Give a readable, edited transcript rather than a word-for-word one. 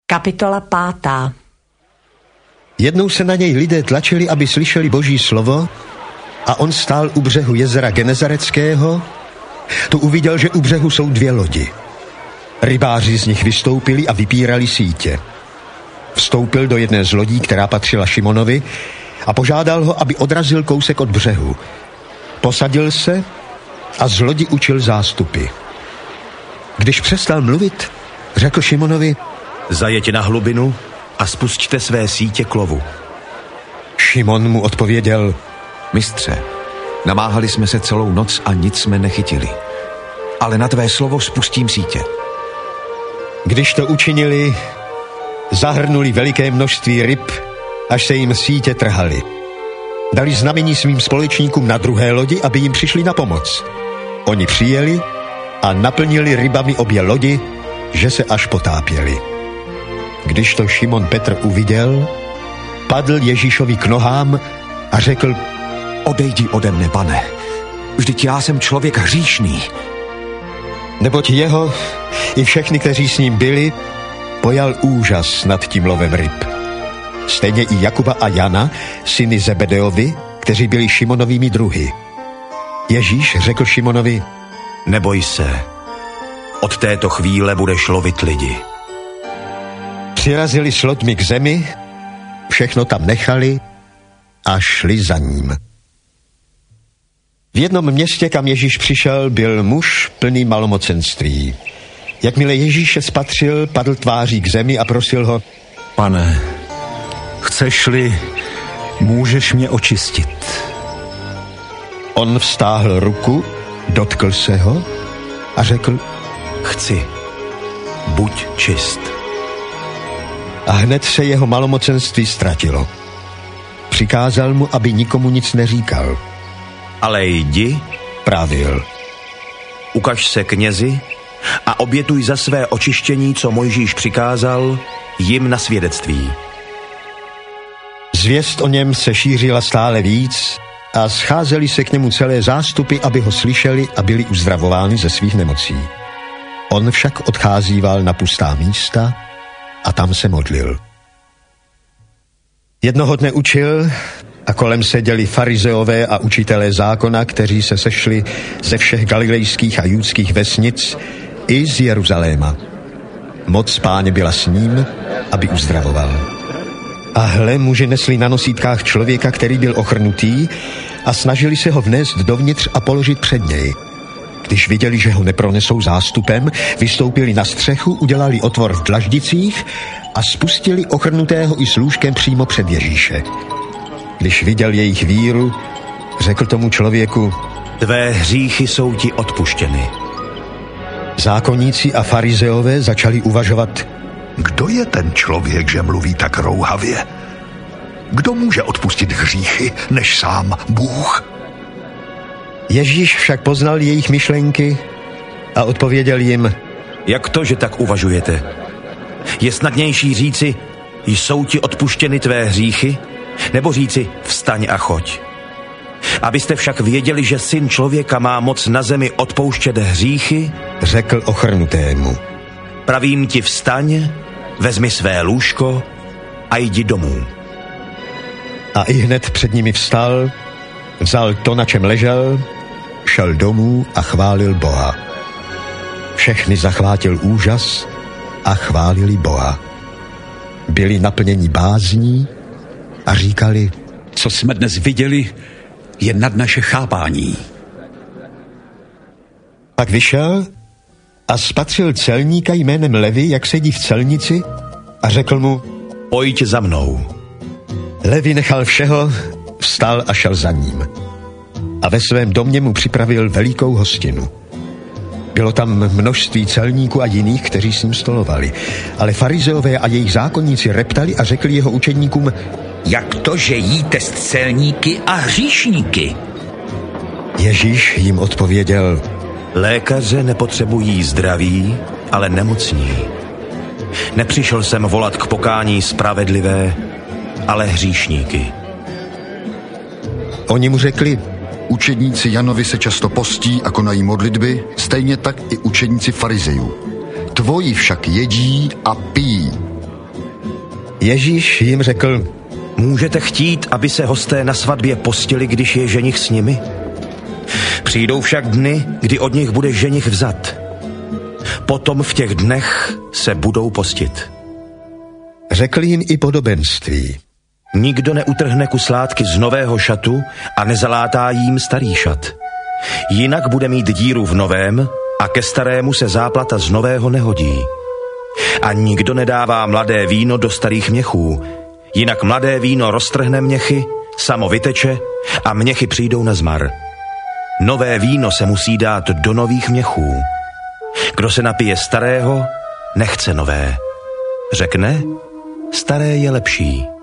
Kapitola 5. Jednou se na něj lidé tlačili, aby slyšeli Boží slovo, a on stál u břehu jezera Genezareckého. Tu uviděl, že u břehu jsou 2 lodi. Rybáři z nich vystoupili a vypírali sítě. Vstoupil do jedné z lodí, která patřila Šimonovi, a požádal ho, aby odrazil kousek od břehu. Posadil se a z lodi učil zástupy. Když přestal mluvit, řekl Šimonovi: Zajeďte na hlubinu a spusťte své sítě k lovu. Šimon mu odpověděl: Mistře, namáhali jsme se celou noc a nic jsme nechytili. Ale na tvé slovo spustím sítě. Když to učinili, zahrnuli veliké množství ryb, až se jim sítě trhaly. Dali znamení svým společníkům na druhé lodi, aby jim přišli na pomoc. Oni přijeli a naplnili rybami obě lodi, že se až potápěli. Když to Šimon Petr uviděl, padl Ježíšovi k nohám a řekl: Odejdi ode mne, Pane, vždyť já jsem člověk hříšný. Neboť jeho i všechny, kteří s ním byli, pojal úžas nad tím lovem ryb. Stejně i Jakuba a Jana, syny Zebedeovi, kteří byli Šimonovými druhy. Ježíš řekl Šimonovi: Neboj se, od této chvíle budeš lovit lidi. Přirazili s loďmi k zemi, všechno tam nechali a šli za ním. V jednom městě, kam Ježíš přišel, byl muž plný malomocenství. Jakmile Ježíše spatřil, padl tváří k zemi a prosil ho: Pane, chceš-li, můžeš mě očistit. On vztáhl ruku, dotkl se ho a řekl: Chci, buď čist. A hned se jeho malomocenství ztratilo. Přikázal mu, aby nikomu nic neříkal. Ale jdi, pravil, ukaž se knězi a obětuj za své očištění, co Mojžíš přikázal, jim na svědectví. Zvěst o něm se šířila stále víc a scházeli se k němu celé zástupy, aby ho slyšeli a byli uzdravováni ze svých nemocí. On však odcházíval na pustá místa a tam se modlil. Jednoho dne učil a kolem seděli farizeové a učitelé zákona, kteří se sešli ze všech galilejských a judských vesnic i z Jeruzaléma. Moc Páně byla s ním, aby uzdravoval. A hle, muži nesli na nosítkách člověka, který byl ochrnutý, a snažili se ho vnést dovnitř a položit před něj. Když viděli, že ho nepronesou zástupem, vystoupili na střechu, udělali otvor v dlaždicích a spustili ochrnutého i s lůžkem přímo před Ježíše. Když viděl jejich víru, řekl tomu člověku: Tvé hříchy jsou ti odpuštěny. Zákonníci a farizeové začali uvažovat: Kdo je ten člověk, že mluví tak rouhavě? Kdo může odpustit hříchy, než sám Bůh? Ježíš však poznal jejich myšlenky a odpověděl jim: Jak to, že tak uvažujete? Je snadnější říci: Jsou ti odpuštěny tvé hříchy? Nebo říci: Vstaň a choď. Abyste však věděli, že Syn člověka má moc na zemi odpouštět hříchy, řekl ochrnutému: Pravím ti, vstaň, vezmi své lůžko a jdi domů. A ihned před nimi vstal, vzal to, na čem ležel, šel domů a chválil Boha. Všechny zachvátil úžas a chválili Boha. Byli naplněni bázní a říkali: Co jsme dnes viděli, je nad naše chápání. Pak vyšel a spatřil celníka jménem Levi, jak sedí v celnici, a řekl mu: Pojď za mnou. Levi nechal všeho, vstal a šel za ním. A ve svém domě mu připravil velikou hostinu. Bylo tam množství celníků a jiných, kteří s ním stolovali. Ale farizeové a jejich zákonníci reptali a řekli jeho učedníkům: Jak to, že jíte s celníky a hříšníky? Ježíš jim odpověděl: Lékaře nepotřebují zdraví, ale nemocní. Nepřišel jsem volat k pokání spravedlivé, ale hříšníky. Oni mu řekli: Učedníci Janovi se často postí a konají modlitby, stejně tak i učedníci farizejů. Tvoji však jedí a pijí. Ježíš jim řekl: Můžete chtít, aby se hosté na svatbě postili, když je ženich s nimi? Přijdou však dny, kdy od nich bude ženich vzat. Potom v těch dnech se budou postit. Řekl jim i podobenství. Nikdo neutrhne kus látky z nového šatu a nezalátá jím starý šat. Jinak bude mít díru v novém a ke starému se záplata z nového nehodí. A nikdo nedává mladé víno do starých měchů, jinak mladé víno roztrhne měchy, samo vyteče a měchy přijdou na zmar. Nové víno se musí dát do nových měchů. Kdo se napije starého, nechce nové. Řekne, staré je lepší.